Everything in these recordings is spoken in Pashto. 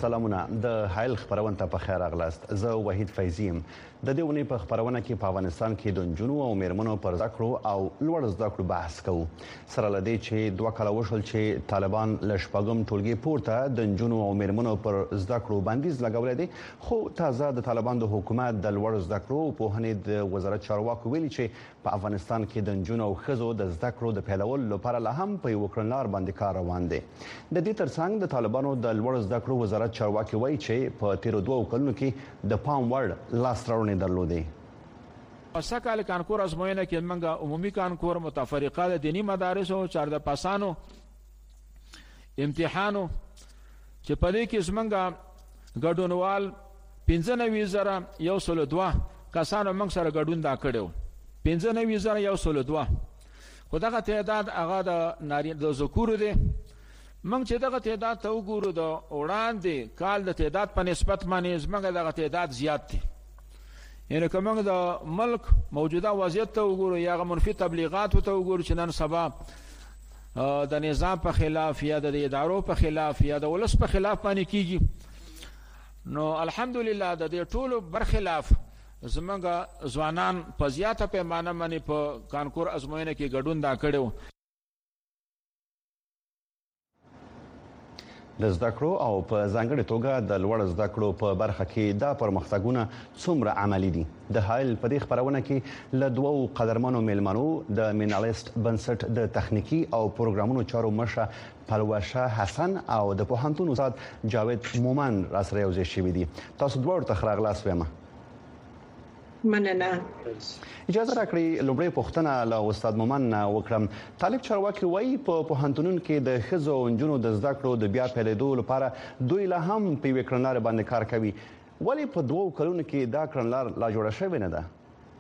سلامونه د حایل خبرونه ته په خیر راغلاست. زه وحید فیضیم. د دې ونې په خبرونه کې په افغانستان کې د جنونو او میرمنو پر ذکر او لوړ ذکر بحث کوو. سره لدی چې 2 کال وشول چې طالبان لشپګم ټولګي پورته د جنونو او میرمنو پر ذکر بندیز لګولې دي، خو تازه د طالبان د حکومت د لوړ ذکر او په هنې د وزارت چارواکو ویلي چې په افغانستان کې د جنونو او خزو د ذکر د پیلولو لپاره لا هم په یو کړنلار باندې کار روان دي. د دې ترڅنګ د طالبانو د لوړ ذکر وزارت چارواکي وایي چې په تیر 2 کلونو کې د پام وړ لاسته درلودې. سکهال کانکور ازموینه کې موږ عمومي کانکور متفرقه د دینی مدارس او 14 پاسانو امتحانو چې په دې کې زمونږ ګډونوال 15102 کسانو موږ سره ګډون دا کړو. 15102 خو دغه تعداد هغه د نارینه د ذکور دی. موږ چې دغه تعداد ته وګورو د وړاندې کال د تعداد په نسبت باندې زمونږ دغه تعداد زیات دی. یعنی که موږ د ملک موجوده وضعیت ته وګورو یا منفي تبلیغات ته وګورو چې نن سبا د نظام په خلاف یا د ادارو په خلاف یا د ولس په خلاف باندې کیږي، نو الحمدلله د دې ټولو برخلاف زمونږ ځوانان په زیاته پیمانه باندې په کانکور ازموینه کې ګډون دا کړو. د زده کړو او په ځانګړي توګه د لوړ زده کړو په برخه کې دا پرمختګونه څومره عملی دي. د حایل په دې خبرونه کې له 2 قدرمنو میلمنو د مینالیست بنسټ د تخنیکی او پروګرامونو چارو مشه پلوشه حسن او د پوهنتون استاد جاوید مومن را سره یوځای شوي دي. تاسو دوه ورته خراغلاس ویمه. مننه. اجازه راکړئ لومړی پوښتنه له استاد مومن وکړم. طالب چارواکي وایي په پوهنتونونو کې د ښځو او نجونو د زده کړو د بیا پیلېدو لپاره دوی لا هم په یوې کړنلارې باندې کار کوي. ولې په 2 کلونو کې دا کړنلار لا جوړه شوې نه ده؟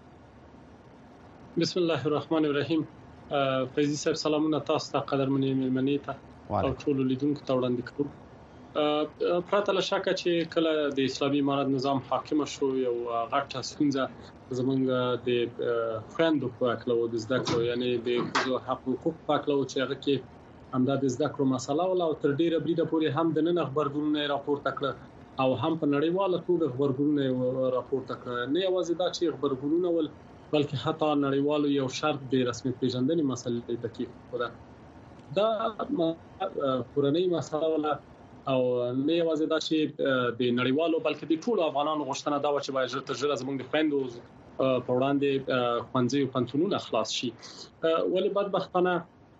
بسم الله الرحمن الرحیم. فیضی صاحب سلامونه تاسو ته قدرمنې مېلمنې ته او ټول لیدونکو ته وړاندې کوم. پرته له شکه چې کله د اسلامي امارت نظام حاکم شو یو غټه ستونزه زمونږ د خويندو په اړه او د زده کړو یعنی د حقوقو په اړه چې هغه کې همدا د زده کړو مسله ولا او تر ډیره بریده پورې هم د نن خبرګونونه راپورته کړ او هم په نړیواله توګه خبرګونونه راپورته کړ. نه یوازې دا چې خبرګونونه ول بلکې حتی نړیوالو یو شرط د رسمي پیژندنې مسلې تکلیف وکړه. دا پرانی مسله ولا او نه یوازې دا چې د نړیوالو بلکې د ټولو افغانانو غوښتنه دا و چې باید ژر تر ژره زموږ د خويندو په وړاندې ښوونځي او پوهنتونونه خلاص شي. ولې بدبختانه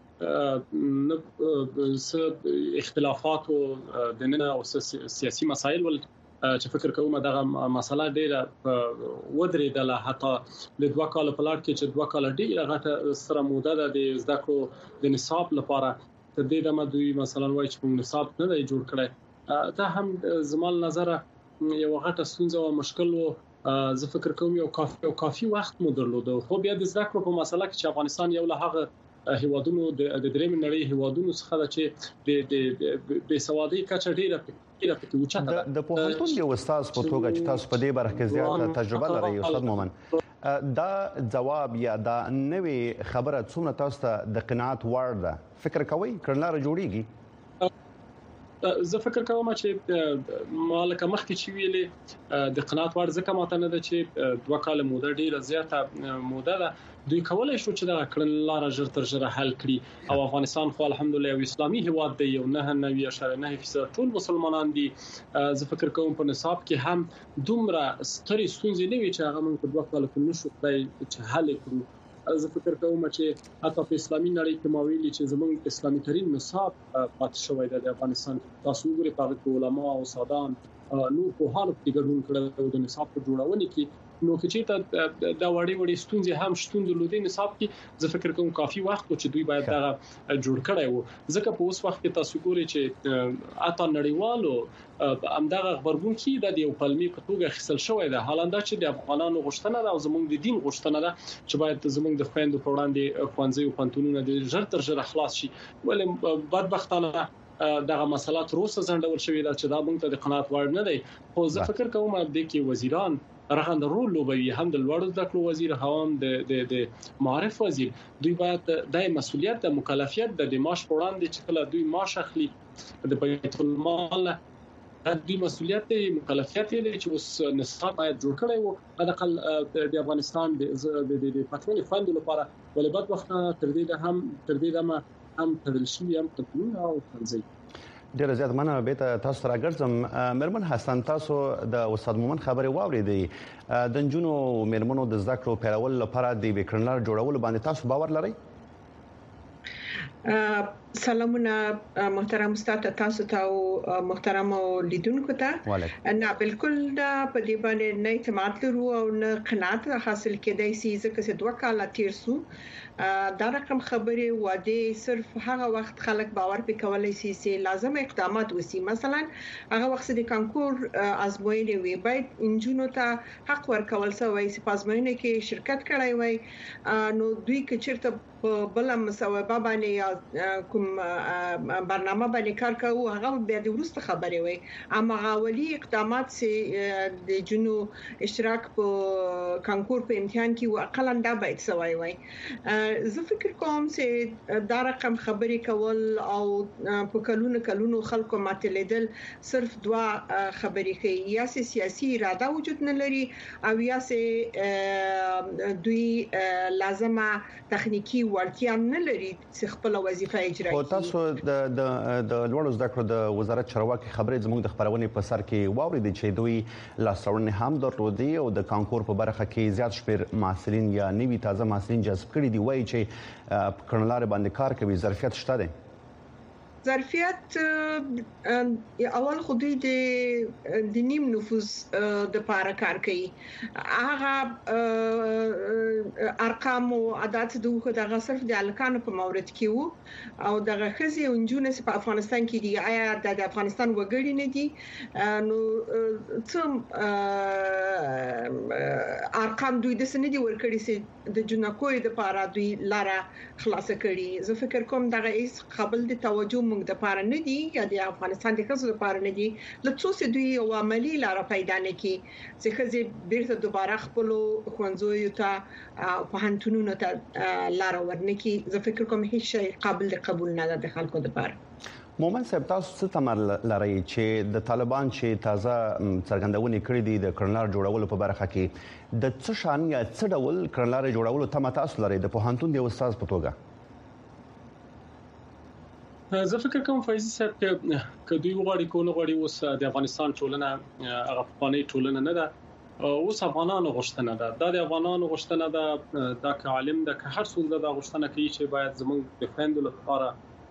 اختلافات او د نن او سیاسي مسایل ول چې فکر کوم دغه مسله ډیره ودرېدله. حتی د 2 کال په لړ کې چې 2 کال ډیره غټه سره موده ده د زده کړو د نصاب لپاره د دې د مدوي مثلا وایي چې موږ نصاب نه دی جوړ کړی. دا هم زمال نظر یو غټه ستونزه او مشکل و. زه فکر کوم یو کافي وخت مو درلود. خو بیا د زده کړو په مسله کې چې افغانستان یو له هغه هیوادونو د درېم نړۍ هیوادونو څخه ده چې د بېسوادۍ کچه ډیره پکې اوچته د پوهنتون یو استاد په توګه چې تاسو په دې برخه کې زیاته تجربه لرئ استاد مومن، دا جواب یا دا نوې خبره څومره تاسو ته د قناعت وړ ده؟ فکر کوئ کړنلاره جوړیږي؟ زه فکر کوم چې مالک مخکې چې ویلې د قناعت وړ ځکه ماته نه ده چې 2 کال موده ډیره زیاته موده ده. دوی کولای شو چې دا کړنلاره ژر تر ژره حل کړي او افغانستان خو الحمدلله یو اسلامي هیواد دی، یو 99.9% ټول مسلمانان دي. زه فکر کوم په نصاب کې هم دومره ستري ستونزې نه وي چې هغه موږ په 2 کال کې نشو کړای چې حل کړو. زه فکر کوم چې حتی په اسلامي نړۍ کې ماویلي چې زموږ اسلامي ترين نصاب پات شوی دی د افغانستان. تاسو وګورئ په علماء او سادان نو په حال کې ګډون کړو د نصاب په جوړونه کې. نو چې ته دا وړي ستونزې هم شتون درلودي نصاب کې. زه فکر کوم کافي وخت چې دوی باید دا جوړ کړي وو. ځکه په اوس وخت کې تاسو ګورئ چې اته نړیوالو همدغه خبرګون کې د یو پلمي په توګه خپل شوی دی. حالاندا چې د افغانانو غوښتنه ده او زموږ د دین غوښتنه ده چې باید زموږ د خويندو په وړاندې ښوونځي او پوهنتونونه د ژر تر ژره خلاص شي. ولې بدبختانه دغه مسالات روسه ځندول شوې ده چې دا موږ ته د قناعت وړ نه دی. خو زه فکر کوم د کې وزیران رغند رول لوبوي، هم د لوړ زده کړو وزیر، هم د معارف وزیر. دوی باید د مسؤلیت د مکلفیت د معاش وړاندې چې کله دوی معاش اخلي د بیت المال دوی مسؤلیت دی مکلفیت دی چې اوس نصاب باید جوړ کړي وو د اقل د افغانستان د پټرول فند لپاره ولې بد وخت تر دې هم تدل شي هم تقنین او تنظیم ډیر زیات مننه به تاسو راګرځم مرمن حسن تاسو د استاد مومن خبري واوریدي د جنونو مرمنو د ذکر پیرول لپاره د وکړنلار جوړول باندې تاسو باور لرئ سلامونه محترم استاد تاسو ته او محترم لیدونکو ته نه بالکل دا په دې باندې نه اعتماد لرو او نه قناعت حاصل کېدای شي ځکه چې 2 کال تیر شو دا رقم خبره وعده صرف هغه وخت خلک باور پکولای شي چې لازم اقدامات وسی مثلا هغه وخت د کانکور ازموینې وی باید انجونو ته حق ورکول سوی چې پازموینه کې شرکت کړای وای نو دوی کې چیرته بل مسوبه باندې کوم برنامه باندې کار کوي هغه بیا د ورسته خبرې وي اما غاولي اقدامات چې د جنو اشتراک په کانکور په امتحان کې واقعا دا باید سوی وي زه فکر کوم چې دا رقم خبرې کول او په کلونو خلکو ماتلیدل صرف 2 خبرې کوي یا سیاسي اراده وجود نه لري او یا دوی لازمه تخنیکی وړتیا نه لري چې خپل وظیفه اجرا کړي. تاسو د لوړو زده کړو د وزارت چارواکي خبرې زموږ د خبرونې په سر کې واوریدي چې دوی لاسوړنې هم درلودي او د کانکور په برخه کې زیات شمېر محصلین یا نوي تازه محصلین جذب کړي دي وایي چې کړنلارې باندې کار کوي ظرفیت شته دی ظرفیت اول خودی د نیم نفوذ د پاره کار کوي هغه ارقام او عادت دوه دغه صرف د الکانو په مورد کې وو او دغه خزي انجونه په افغانستان کې دي آیا د افغانستان وګړي نه دي نو څوم ارقام دوی د سندي ورکړي سي د جنکوې د پاره دوی لاره خلاص کړي زه فکر کوم دغه هیڅ قابل د توجه موږ د پاره نه دي یا د افغانستان د خزو د پاره نه دي لڅو سي دوی او عملی لاره پیدا نه کی چې خزي بیرته دوباره خپل خوندزوی ته په هنتونو ته لاره ورنکي زه فکر کوم هیڅ شی قابل قبول نه ده د خلکو د پاره مومن صاحب تاسو څه تمر لرئ چې د طالبان چې تازه څرګندونې کړې دي د کړنلار جوړولو په برخه کې د څه شان یا څه ډول کړنلار جوړولو تمه تاسو لرئ د پوهنتون د استاد په توګه زه فکر کوم فیض صاحب چې دوی وغواړي کو نه غواړي اوس د افغانستان ټولنه هغه افغاني ټولنه نه ده اوس افغانانو غوښتنه ده د افغانانو غوښتنه ده د عالم د هر څوک د غوښتنه کوي چې باید زموږ د فندو لپاره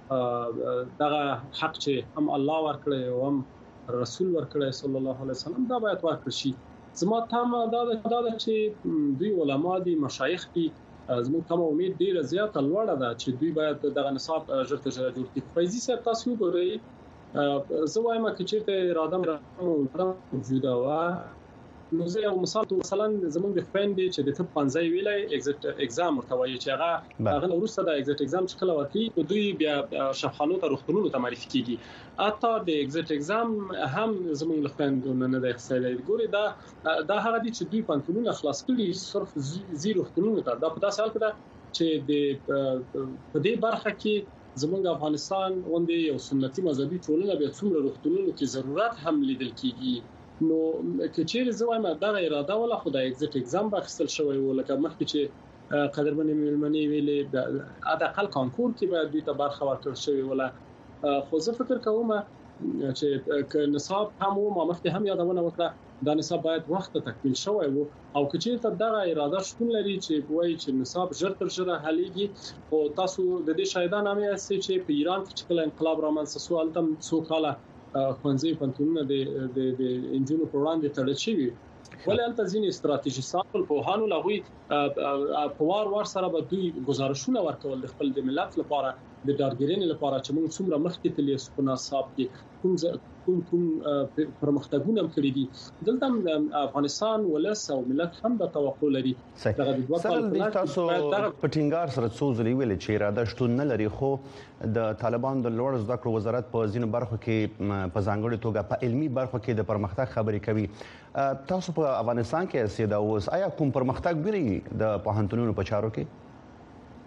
دغه حق چې هم الله ورکړي او هم رسول ورکړي صلی الله علیه وسلم دا باید ورکړي شي زما تمه دا چې دوی علما دي مشایخ دي زموږ کوم امید ډیره زیاته لوړه ده چې دوی باید دغه نصاب ژر تر ژره جوړ کړي فیض صاحب تاسو وګورئ زه وایم چې اراده موجوده و نو زه یو مثلا زمونږ د فند چې د طب 15 ویلای ایگزیټ اگزام ورتوي چې هغه وروسته د ایگزیټ اگزام چې کله ورکی دوی بیا شفخانو ته روغتونونو ته معرفي کیږي اته د ایگزیټ اگزام هم زمونږ د فند نه د اخصائي ګوري دا هغه دي چې دوی پانتونونه خلاص کړي صرف زیرو روغتونونو ته دا په داسې حال کې ده چې د په دې برخه کې زمونږ افغانستان وندې یو سنتي مذهبي ټولنه به څومره روغتونونو کې ضرورت هم لیدل کیږي نو کچېر زوایم دا اراده ولا خدای ایگزیټ اگزام باخستل شوی ولکه مخکې چې قدرمنې ملمنې ویلې د اقل کانکور کې به دوی ته برخه ورکړل شوی ولا خو زه فکر کوم چې نصاب هم ما مخکې هم یادونه وکړه دا نصاب باید وخت تکمیل شوی وو او کچېر ته دا اراده شتون لري چې وایي چې نصاب ژر تر ژره حلیږي او تاسو د دې شاهدان هم یاست چې په ایران کې چې کله انقلاب رامنځته شو التم څو کاله خوانځي پنځونه د انجینو په وړاندې تړل شوی ولې ځینې استراتیژیستان په هانو لغوي په وار سره به دوی گزارشونه ورکول د خپل د ملت لپاره د دارګرین لپاره چې موږ څومره مخکې تللی سو په نصاب کې کوم پرمختګونه کړی دي دلته افغانستان ولس او ملت هم د توقع لري دغه د دوه کال تاسو په ټینګار سره څو ځلې ویل چې اراده شتون نه لري خو د طالبان د لوړ زده کړو وزارت په ځینو برخو کې په ځانګړي توګه په علمي برخو کې د پرمختګ خبرې کوي تاسو په افغانستان کې سیدا اوس آیا کوم پرمختګ ویلي د پوهنتونونو په چارو کې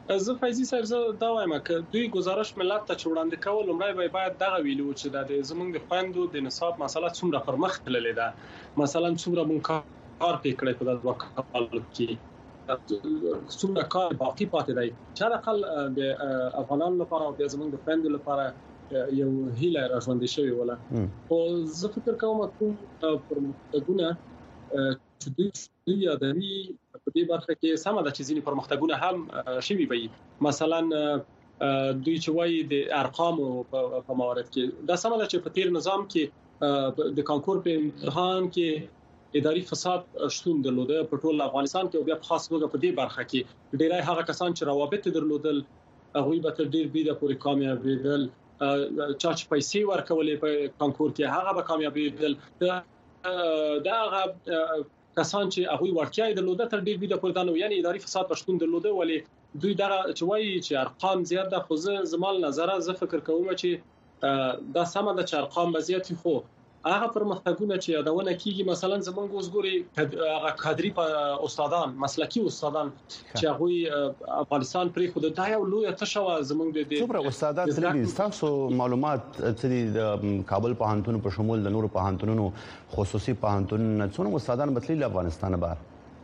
زه فیضي صاحب دا وایم چې دوی گزارش ملت ته وړاندې کول لمړی باید دغه ویلو چې د زمونږ د خويندو د نصاب مسله څومره پرمخ تللې ده مثلا څومره مونږ کار پکړې په دغه وخت کې څومره کار باقی پاتې دی چې اقل د افغانانو لپاره او د زمونږ د خويندو لپاره یو هیله راځوندې شوی ولا او زه فکر کوم چې پرمختګونه چې دوی یادوي په دې برخه کې سم ده چې ځینې پرمختګونه هم شوي وي مثلا دوی چې وایي د ارقام په موارد کې دا سم ده چې په تیر نظام کې د کانکور په امتحان کې اداري فساد شتون درلوده په ټول افغانستان کې او بیا خاص توګه په دې برخه کې ډیری هغه کسان چې روابط درلودل هغه به تر ډیر بيده پورې کامیابیدل چا چې پیسې ورکولې په کانکور کې هغه به کامیابیدل دا هغه کسان چې هغه ورکیای درلوده تر ډیر بيده پورې دانو یعنی اداري فساد پښتون درلوده ولی دوی دا چې وایي چې ارقام زیات ده خو زمال نظر زه فکر کوم چې دا سم ده چې ارقام زیات خو هغه پرمختګونه چې یادونه کیږي مثلا زمونږ وزګوري هغه کادري استادان مسلکی استادان چې هغه افغانستان پرې خود دا یو لوی تشوه زمونږ د څومره استادان چې تاسو معلومات چې د کابل پوهنتون په شمول د نورو پوهنتونونو خصوصي پوهنتون څونه استادان بتلي افغانستان بهر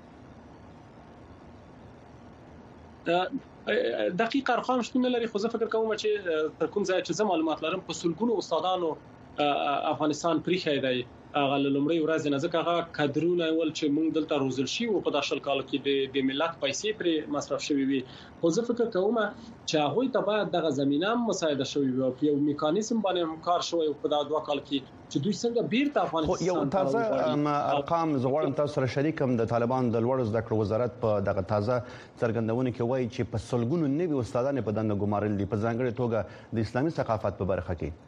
دقیق ارقام شته لري خو زه فکر کوم چې تر کوم ځای چې زه معلومات لرم په سلګونو استادانو افغانستان پریخي دی هغه لومړی ورځ نه ځکه هغه کادرونه ول چې موږ دلته روزل شي او په داشل کال کې د ملت پیسې پر مصرف شوی وي خو زه فکر کوم چې هغه ته باید دغه زمينه مساعده شوی وي او یو میکانیزم باندې کار شوی په دا دوه کال کې چې دوی څنګه بیرته افغانستان یو تازه ارقام زغړم تاسو سره شریکم د طالبان د لوړ زده کړو وزارت په دغه تازه څرګندونه کې وایي چې په سلګونو نوي استادان په دنده ګمارل دي په ځانګړي توګه د اسلامي ثقافت په برخه کې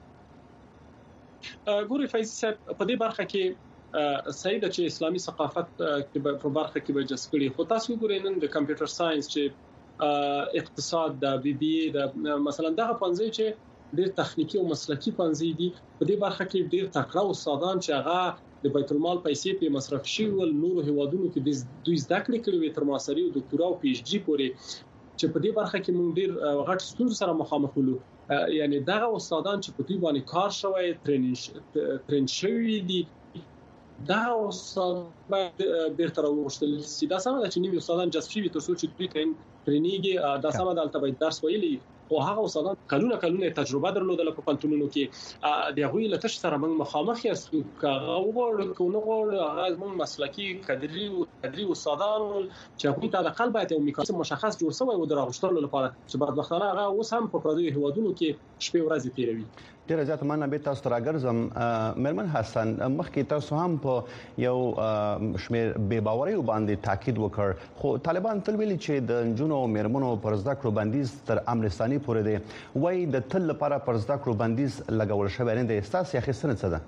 ګوري فیض صاحب په دې برخه کې سید چې اسلامي ثقافت په برخه کې به جسکړي خو تاسو ګورئ نن د کمپیوټر ساينس چې اقتصاد د بي بي اي د مثلا دغه پنځه چې ډېر تخنیکی او مسلکی پنځه دي په دې برخه کې ډېر تکړه استادان چې هغه د بیت المال پیسې په مصرف شي ول نور هوادونو کې دوی زده کړې کړې تر ماستري او ډاکټرا او پی ایچ ډي پورې چې په دې برخه کې موږ ډېر غټ ستونزې سره مخامخ ولو یعنی دغه استادان چې په دې باندې کار شوی ترین شوی دي دا استاد باید بیرته راوښتل شي دا سمه ده چې نیمه استادان جذب شي تر څو چې دوی ترینیږي دا سمه ده البته باید درس ویلي او هغه استادان کلونه تجربه درلودل په پنځونو کې د هغوی له تش سره موږ مخامخ یاستو هغه وګورو کومه هغه موږ مسلکی کادري استادان چې هغوی ته د قلب ته میکانیزم مشخص جوړ شوی و دراغشتلو لپاره چې بعد وختانه هغه اوس هم په پردي هوادونو کې شپې ورځې تیروي ډیر زیات مننه به تاسو راګرځم مرمن حسن مخکې تاسو هم په یو شمیر بے باوري باندې تاکید وکړ خو طالبان تل ویلي چې د جنونو مرمنو پر زده کړو بندیز تر امرستاني پورې دی وای د تل لپاره پر زده کړو بندیز لګول شوی نه دی تاسو یې خسنه څه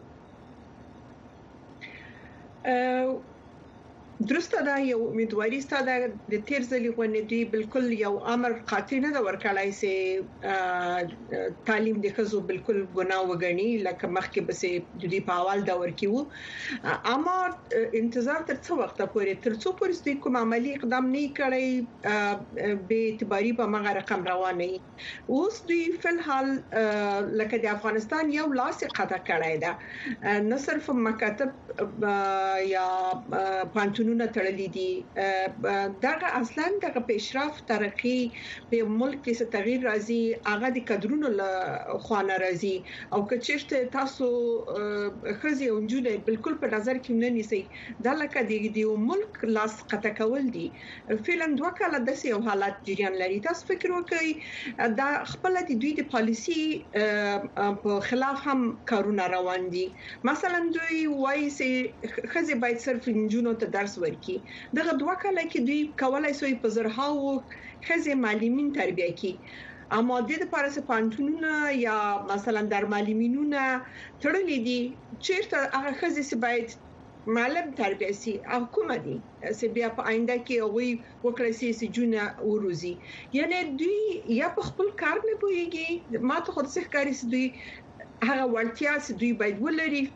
ده درسته دا یو امیدواري ستاده د تیر ځلې غونډې دی بالکل یو امر قاطع نه دا ورکړای سي تعلیم د خزو بالکل ګناه وګڼي لکه مخکې بسې د دې په اول دا ورکیو اما انتظار تر څو وخت پورې تر څو پورې کوم عملی اقدام نه کړی به اعتباري په مغه رقم روانه اوس دوی فلحال لکه د افغانستان یو لاسقه کړای دا نه صرف مکاتب یا پانتون نه تړلې دي دغه اصلا دغه پیشرفت ترقی په ملک کې څه تغییر راځي هغه د کډرونو له خوانه راځي او کچېرته تاسو خزي او جوړه بالکل په نظر کې نه نیسي دا لکه د ملک لاس قطع کول دي فعلا دوه کاله د یو حالت جریان لري تاسو فکر وکړئ دا خپل د دوی د پالیسی په خلاف هم کارونه روان دي مثلا دوی وایي چې خزي باید صرف جنونو ته درس ورکی دغه دوه کاله کې دوی کولای شي په زرهاو خزه معلمین تربیه کی اما د دې لپاره چې پانتونونه یا مثلا در معلمینونه تړلې دي چیرته هغه خزه سي باید معلم تربیه سي او کوم دي چې بیا په آینده کې وي وکړي سي جونه وروزي یعنی دوی یا په خپل کار نه پويږي ما ته خود څه کاری سي دوی هغه ورتیا سي دوی باید ولري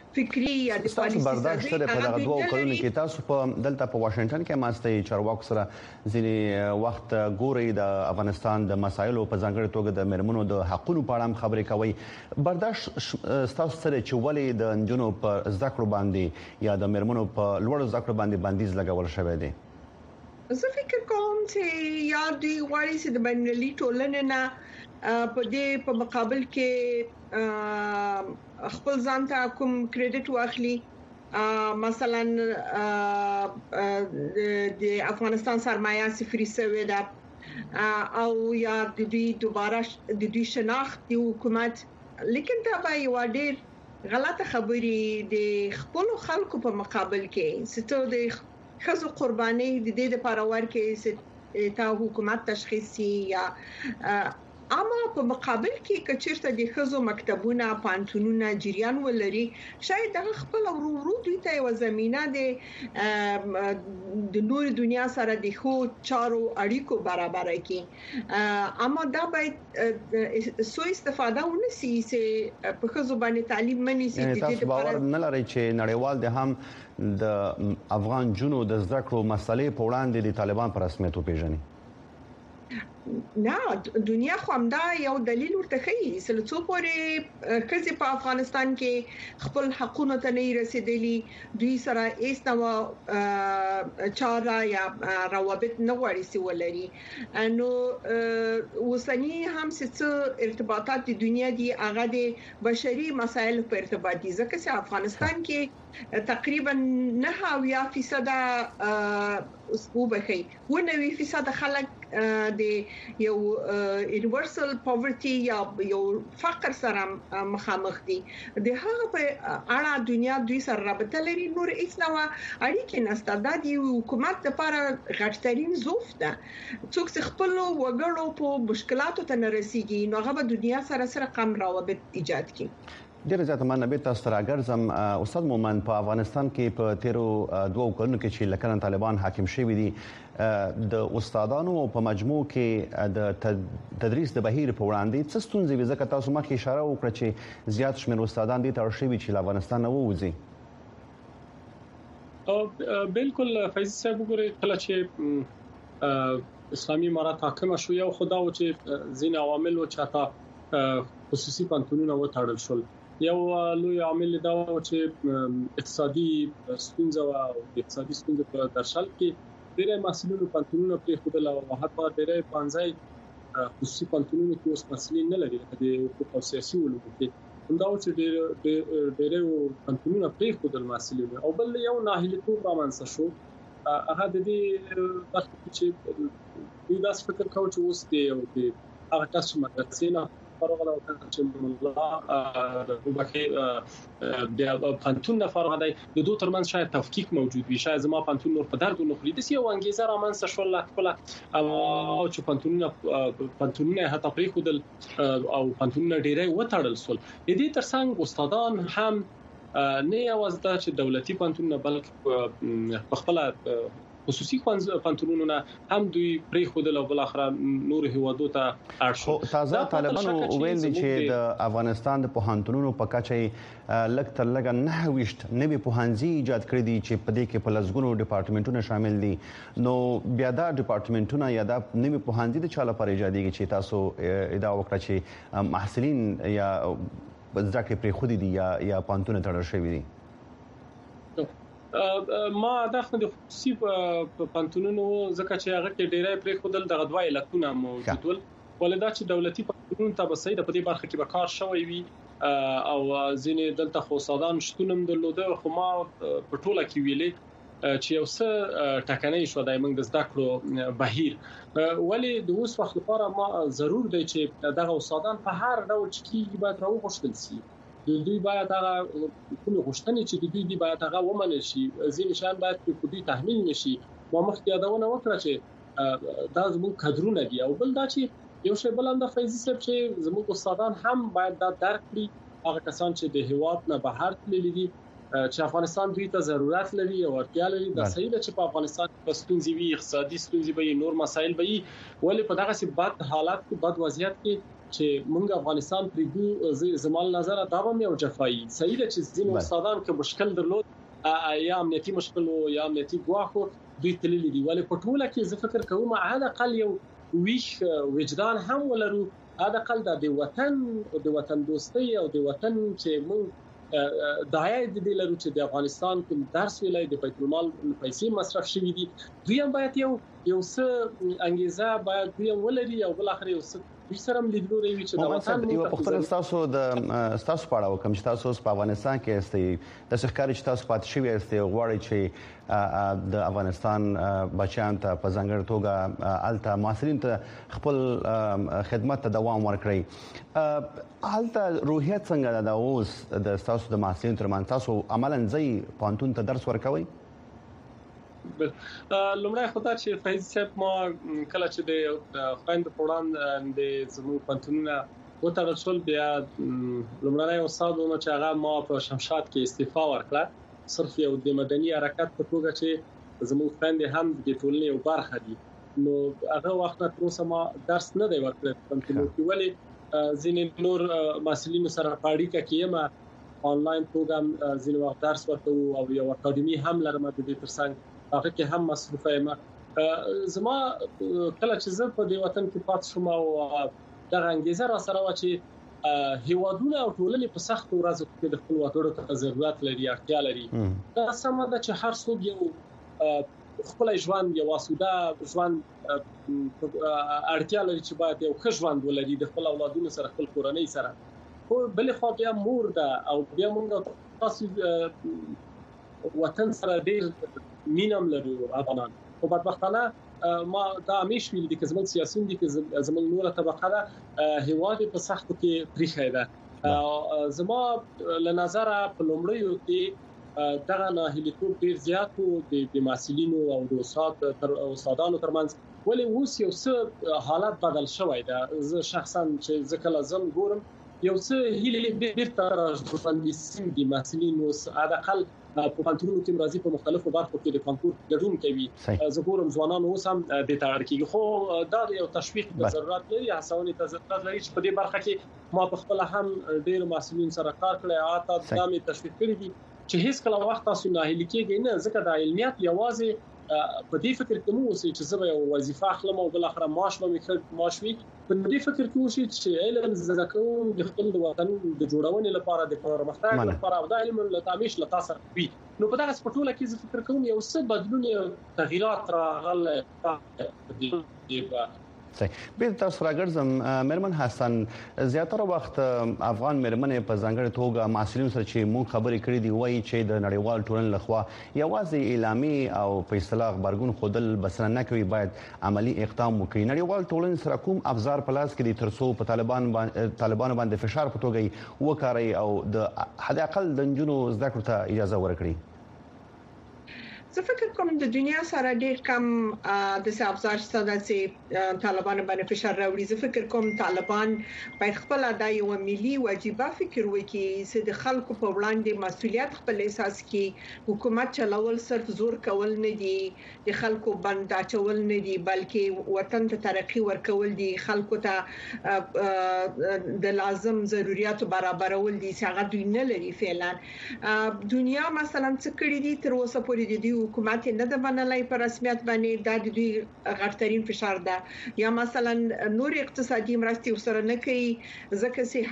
فکری یا د پالیسي برداشت سره په دغه دوه کلونو کې تاسو په دلته په واشنگټن کې ماستې چارواکو سره ځینې وخت ګوري د افغانستان د مسایلو په ځانګړي توګه د مرمنو د حقوقو په اړه خبرې کوي. برداشت تاسو سره چې ولې د انجونو په ذکر باندې یا د مرمنو په لوړ ذکر باندې بندیز لګول شوی دی؟ زه فکر کوم چې یا دوی غواړي چې د بینالمللي ټولنې نه په دې په مقابل کې خپل ځان ته کوم کریډټ واخلي. مثلا د افغانستان سرمایه صفري شوې ده او یا د دوی دوباره د دوی شناخت د حکومت، لیکن دا به یو ډېر غلطه خبرې د خپل خلکو په مقابل کې ستو د خزو قرباني د دې لپاره ورکې چې تا حکومت تشخیصي یا اما په مقابل کې کچیرته د خزو مکتبونه پانتونونه جریان ولري، شاید د خپل ورو دوی ته یو زمينه د نور دنیا سره د خو چارو اړیکو برابر کړي. اما دا باید سو استفاده ونسی چې په خزو باندې تعلیم منی سي د دې لپاره نه لري چې نړیوال د هم د افغان جنو د ذکر مسلې په وړاندې د طالبان پر رسمیت وپیژني. نه دنیا خو همدا یو دلیل ورته کوي چې څو پورې کزي په افغانستان کې خپل حقوقو ته نه رسیدلي، دوی سره هیڅ نو چاره یا روابط نه غواړي چې ولري. نو وسنی هم څه ارتباطات د دنیا دی هغه د بشري مسایلو په ارتباط دي، ځکه چې افغانستان کې تقریبا 9% وبخي 90% خلک د یو یونیورسل پاورټي یا یو فقر سره مخامخ دي. د هغه په اړه دنیا دوی سره رابطه لري، نور هیڅ نو اړیکې نشته. د حکومت لپاره غټترین ضعف ده څوک چې خپل وګړو په مشکلاتو ته نه رسیږي، نو هغه د دنیا سره کم روابط ایجاد کړي. ډیر زیات منابع تاسو ته راګرځم. استاد مومن، په افغانستان کې په تیرو دوه کلونو کې چې لکه طالبان حاکم شوي دي، د استادانو په مجموع کې د تدریس د بهیر په وړاندې څه ستونزې وي؟ ځکه تاسو مخکې اشاره وکړه چې زیات شمېر استادان دي تر شوي چې افغانستان نه ووځي. بالکل فیض صاحب وګورئ، کله چې اسلامي امارات حاکم شو یو خدا و چې زین عوامل و چې خصوصي پانتونونه وټاړل شول. یو لوی عامل دا و چې اقتصادي ستونزې او اقتصادي ستونزې په درشل کې ډېر مسلونو پانتونونه پرې خودل او حتی ډېر پانځای خصوصي پانتونونه کې اوس مسلې نه لري د حقوق او سیاسي علومو کې. دا و چې ډېر پانتونونه پرې خودل مسلې او بل یو ناهیلتوب رامنځته شو. هغه د دې وخت چې دوی داس فکر کاوه چې اوس دی هغه تاسو مدرسې نه فارغ او چې الله وبکه بیا پانتون نه فارغ دی، د دوه ترمنځ شاید تفکیک موجود وي، شاید زما پانتون نور په درد نه خوري. د یو انګیزه رامنځته شول خپل او چې پانتونونه هتا پرې خودل او پانتونونه ډیره وټاړل سول. د دې ترڅنګ استادان هم نه یوازې چې دولتي پانتونونه بلکې په خپل خصوصي پانتونونه هم دوی پرې خودل او بل اخر نور هوادو ته اړ شو. تازه طالبانو ویل دي چې د افغانستان د پوهنتونونو په کچه لږ تر لږه 9 نوي پوهنځي ایجاد کړی دي چې په دې کې په لږونو ډپارټمنټونه شامل دي. نو بیا دا ډپارټمنټونه یا دا نوي پوهنځي د چا لپاره ایجادېږي چې تاسو ادعا وکړه چې محصلین یا ځکه پرې خودي دي یا پانتونه تړل شوی دي؟ ما دغه د خصوصي پانتونونو ځکه چې هغه کې ډیره پرې خودل د غدوای علتونه موجود ول، ولدا چې دولتي پانتونونو ته بسې د پدې برخه کې به کار شوی وي او ځینې دلته خو سادان شتونم درلوده. خو ما په ټوله کې ویلې چې یو څه ټاکنې شو د موږ د زده کړو بهیر ولی د اوس وخت لپاره ما ضرور دی چې دغه استادان په هر ډول کې باید راوغښتل شي. دوی باید هغه کوم غوښتنې چې دوی دی باید هغه ومنل شي، ځینې شان باید په دوی تحمیل نشي. ما مخکې یادونه وکړه چې دا زموږ کادرونه دي او بل دا چې یو شی بل هم د فیض صاحب چې زموږ استادان هم باید دا درک کړي، هغه کسان چې د هیواد نه بهر تللي دي چې افغانستان دوی ته ضرورت لري او اړتیا لري. د صحیح ده چې په افغانستان کې ستونزې وي، اقتصادي ستونزې به نور مسایل به وي، ولی په دغه سي بد حالات کې بد وضعیت کې چې موږ افغانستان پرېږدو زموږ نظر دا هم یو جفایي صحیح ده چې ځینې استادان کې مشکل درلود یا امنیتي مشکل یا امنیتي ګواښ دوی تللی دي ولې په ټوله کې زه فکر کوم عاده قل یو ویش وجدان هم ولرو عاده قل د وطن دوستي او د وطن چې موږ دایې د دې لرو چې د افغانستان کوم درس ویلای د بیت المال پیسې مصرف شوې دي دوی هم باید یو څه انګیزه باید دوی ولري او بل اخر یو څه دوی سره لیدلوري وي چې د وطن یو پختن تاسو په اړه کوم چې تاسو په افغانستان کې استئ د ښکاری چې تاسو پات شوی استئ غواړي چې د افغانستان بچیان ته په ځانګړي توګه الته ماسرین ته خپل خدمت ته دوام ورکړي الته روحیت څنګه ده اوس د تاسو د ماسرین ترمن تاسو عملاً ځي پانتون ته درس ورکوي لومړی خدای چې فیض صاحب ما کله چې د خويند پروړان د زموږ پنځونه وترسل بیا لومړی استادونه چې هغه ما په شمشاد کې استعفا ورکړه صرف یو د مدني حرکت په توګه چې زموږ خويند هم د ټولنې یو برخه دي نو هغه وخت تر اوسه ما درس نه دی ورکړی پنځونه کې ولې ځینې نور مسلمانانو سره اړیکه کیمه آنلاین پروګرام ځینې وخت درس ورکوم او یو اکاډمي هم لرم د دې ترڅنګ هغه کې هم مصروفه یم زما کله چې زه په دې وطن کې پات شوم او د انګیزه را سره و چې هیوادونه او ټولنې په سخت ورځو کې د خپل وګړو ته ضرورت لري اړتیا لري دا سم ده چې هر څوک یو خپل ژوند یو واسوده ژوند اړتیا لري چې باید یو ښه ژوند ولري د خپل اولادونو سره خپل کورنۍ سره خو بل خو بیا مور ده او بیا موږ تاسو وطن سره ډیر مینم لرو افغانان خو بدبختانه ما دا همیش ویل دي چې زموږ سیاسيون دي چې زموږ نوره طبقه ده هیواد په سختو کې پریخه ده زما له نظر په لومړیو کې دغه ناهیلیتوب ډیر زیات وو د مسؤلینو او د استادانو ترمنځ ولې اوس یو څه حالت بدل شوی ده زه شخصا چې ځکه لازم ګورم یو څه هیله بیرته راځي د مسؤلینو عادقل په پانتونو کې راځي په مختلفو برخو کې د کانکور ګډون کوي زه ګورم ځوانان اوس هم د تاریخي خو دا یو تشویق د ضرورت لري هڅونې ته ضرورت لري چې په دې برخه کې ما په خپل هم ډیر مسؤلین سره کار کړی اته د دامي تشویق کړی دي چې هیڅ کله وخت تاسو نه هلي کېږي نه ځکه د علمیت یوازې په دې فکر کې مو اوسئ چې زه یو وظیفه اخلم او بل اخر معاش به ماشوي په دې فکر کې اوسئ چې علم زده کوم د خپل وطن د جوړونې لپاره د پرمختګ لپاره او د علم له تعمیش له تاثیر وي نو په دغه سپټوله کې زه فکر کوم یو څه بدلون تغیرات راغله دی صحیح به تاسو راګرځم مرمن حسن زیاتره وخت افغان مرمنې په ځانګړي توګه مسؤلین سره چې مون خبرې کړې دی وایي چې د نړیوال ټولنې لخوا یوازې اعلامي او په اصطلاح خبرګون خودل بسنه نه کوي باید عملی اقدام وکړي نړیوال ټولنې سره کوم افزار پلاس کې دي ترڅو په طالبانو باندې فشار په توګه وکړي او د حد اقل د جنونو زده کړو ته اجازه ورکړي زه فکر کوم د دنیا سره ډیر کم د افزار ستاسو چې طالبان باندې فشار راوړي زه فکر کوم طالبان باید خپل د یو ملي واجبہ فکر وکړي چې د خلکو په وړاندې مسولیت خپل احساس کړي حکومت چلول صرف زور کول نه دي د خلکو باندې اچول نه دي بلکې وطن ته ترقی ورکول دي خلکو ته د لازم ضرورتو برابرول دي چې هغه دوی نه لري فعلا دنیا مثلا څه کړی دي تر اوسه پورې د حکومت نه د منلای په رسمیت باندې د دوی غټترین فشار ده یا مثلا نور اقتصادي مرستې سره نه کوي ځکه چې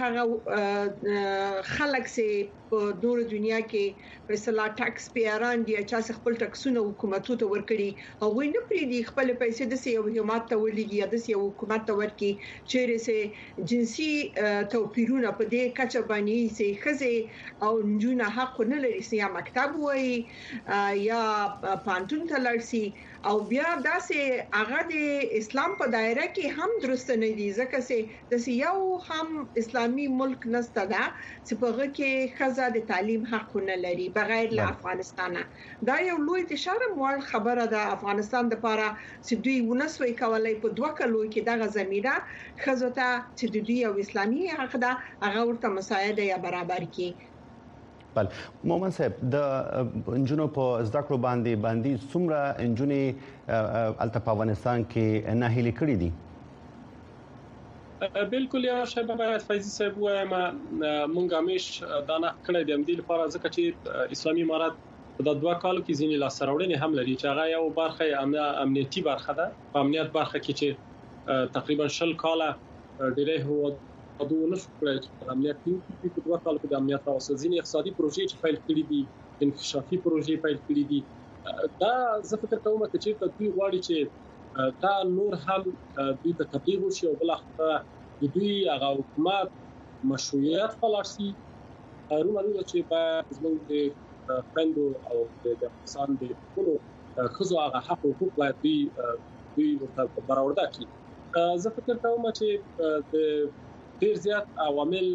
هغه خلک سي په نور دنیا کې په اصطلاح ټاکس پیران دي چې خپل ټاکسونه حکومتو ته ورکړي او ویني پرې دي خپل پیسې د یو حکومت ته ولګي یا د یو حکومت ته ورکړي چې سه جنسي توپیرونه په دې کچه باندې سي خزه او نجونه حق نه لري چې یا مکتب وای یا پانتون ته لړسي او بیا داسې هغه د اسلام په دایره کې هم درست نه دي ځکه چې د یو هم اسلامي ملک نسته دا چې په هغه کې خزه د تعلیم حق نه لري بغیر له افغانستانه دا یو لوی د شرم وړ خبره ده افغانستان د لپاره چې دوی ونسوي کولای په دوه کلو کې دغه زمينه خزه ته چې د دوی او اسلامي حق ده هغه ورته مساعده یا برابر کړي بل مومن صاحب د انجونو په زده کړو باندې څومره انجونې الته په افغانستان کې نه هلي کړې دي بالکل یو شی باید فیضی صاحب وایم مونږ همیش دا نه کړی د امدیل لپاره ځکه چې اسلامي امارات په 2 کالو کې ځینې لاسته هم لري چې هغه یو برخه امنیتي برخه ده په امنیت برخه کې چې تقریبا 10 کاله ډیره هو د نشو کړی چې امنیت په 2 کالو کې د امنیت او ځینې اقتصادي پروژې چې پیل کړي دي انکشافي پروژې پیل کړي دي دا زه فکر کوم چې دوی غواړي چې دا نور هم دوی ته تبلیغ وشي او بل اخر دوی هغه حکومت مشروعیت فلسفي رومانو چې په زموږ فندو او د افغانستان د ټولو خزو هغه حق او حقوق باید دوی ورته برابر کړي زه فکر کوم چې د ډیر زیات عوامل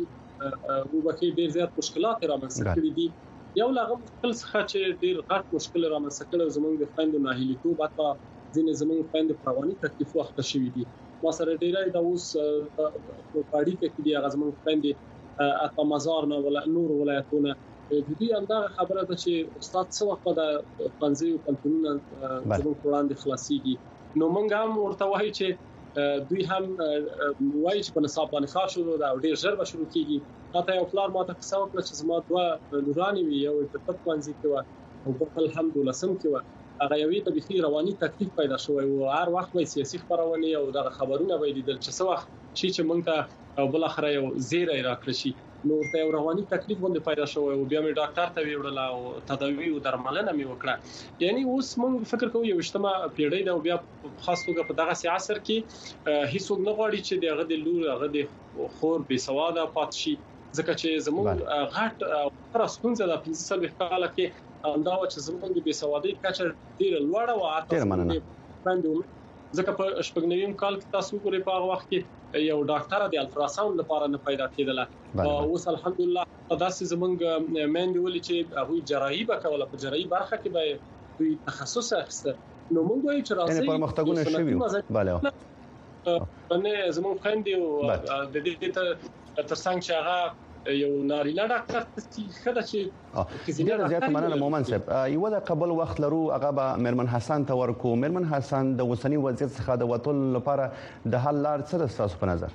وبکه ډیر زیات مشکلات رامنځته کړي دي یو لاغه مشکل څخه چې ډیر غټ مشکل رامنځته کړي زموږ د فندو ناهیلیتوب اته ځینې زموږ فند پرواني تکلیف وخت شوی دي ما سره ډیرای د اوس په پاړی کې دی هغه زموږ فند اته مزار نه ولا نور ولایتونه د دې اندازه خبره ده چې استاد څو وخت د پنځه او پنځونه زموږ وړاندې خلاصيږي نو مونږ هم ورته وایي چې دوی هم وایي چې په نصاب باندې کار شروع ده او ډیر ژر به شروع کیږي حتی یو فلار ماته څه وکړه چې زما 2 نوراني وي یو په تپ باندې کې و او په الحمدلله کې و هغه یوې ته بخي رواني تکلیف پیدا شوی او هر وخت وایي سیاسي خبرونه او د خبرونه وایي د چې څو وخت چې مونږ ته او بل اخر یو زیره راکړی شي نو ته رواني تکلیف باندې پیدا شوی او بیا مې ډاکټر ته ویوړل او تداوی او درملنه مې وکړه یعنی اوس مونږ فکر کوو یو اجتماع پیړۍ دا بیا خاص توګه په دغه عصر کې هیڅوک نه غواړي چې دغه د لور هغه د خور بې سواده پات شي ځکه چې زموږ غټ راسپونځه د 15 کال کې دا چې زموږ د بې سوادۍ کچه ډیر لوړه و اته ځکه په شپږنیم کال کې تاسو ګورئ په هغه وخت کې یو ډاکټر د الټراساوند لپاره نه پیدا کېدله او اوس الحمدلله تاسو زموږ مېندې ولې چې هغه جراحي وکوله په جراحي برخه کې به دوی تخصص اخیسته نو موږ وایو چې راځي په پرمختګونه شوي bale باندې زموږ خويندې او د دې ترڅنګ چې هغه یو نارینه ډاکټر چې خدای چې ډیره زیاته مننه مومن صاحب یو د قبل وخت لرو هغه به مرمن حسن ته ورکو مرمن حسن د وسنی وضعیت څخه د وټول لپاره د حل لار څه تاسو په نظر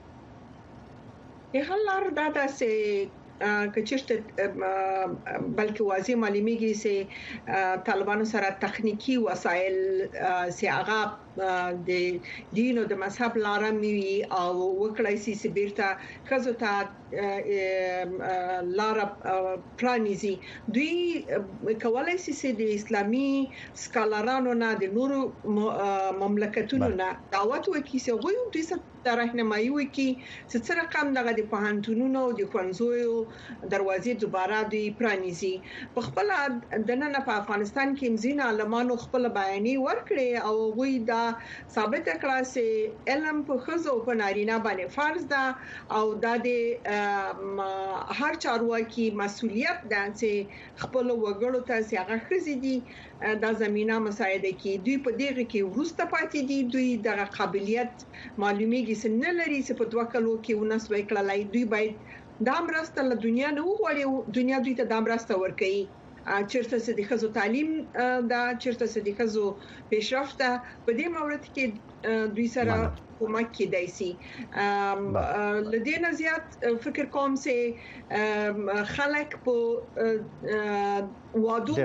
د حل لار دا چې کچشته بلکې واضح معلومیږي چې طالبانو سره تخنیکی وسایل چې هغه د دین او د مذهب لارمي او وکړای سي چې بیرته خزو ته لار پرانیزي دوی کولای سي چې د اسلامي سکالرانو نه د نورو مملکتونو نه دعوت وکړي چې غوښتل دوی سره راهنمایي وکړي چې څه رقم دغه د پوهنتونونو د ښوونځیو دروازې دوباره دوی پرانیزي په خپل د نن په افغانستان کې مزین عالمانو خپل بیانې ورکړي او غوي دا ثابت کړه چې علم په خزو په نارینه باندې فرض ده او د هر چارواکي مسؤلیت ده چې خپل وګړو ته څنګه خزي دي دا زمينه مساعده کې دوی په دغه کې ورسته پاتې دي دوی د قابلیت معلومیږي چې نه لري چې په 2 کلو کې ونس وکړلای دوی باید دا مرسته له دنیا نه وغواړي دنیا دوی ته دا مرسته ورکړي چیرته چې د خزو تعلیم دا چیرته چې د خزو پیشرفت په دې مورد کې دوی سره کومک کېدای شي لدينا زیات فکر کوم چې خلک په وادو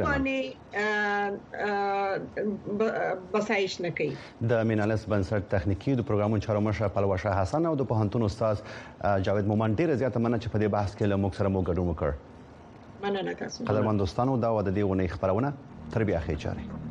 باندې بسایش نه کوي د مینالس بنسټ تخنیکی د پروګرامونو چارمشه پلوشه حسن او د پوهنتون استاد جاوید مومن ډیر زیات مننه چې په دې بحث کې له موږ سره مو ګډون وکړ مننه تاسو قدرمن دوستانو دا و د دې ونې خبرونه تر بیا خیر چاري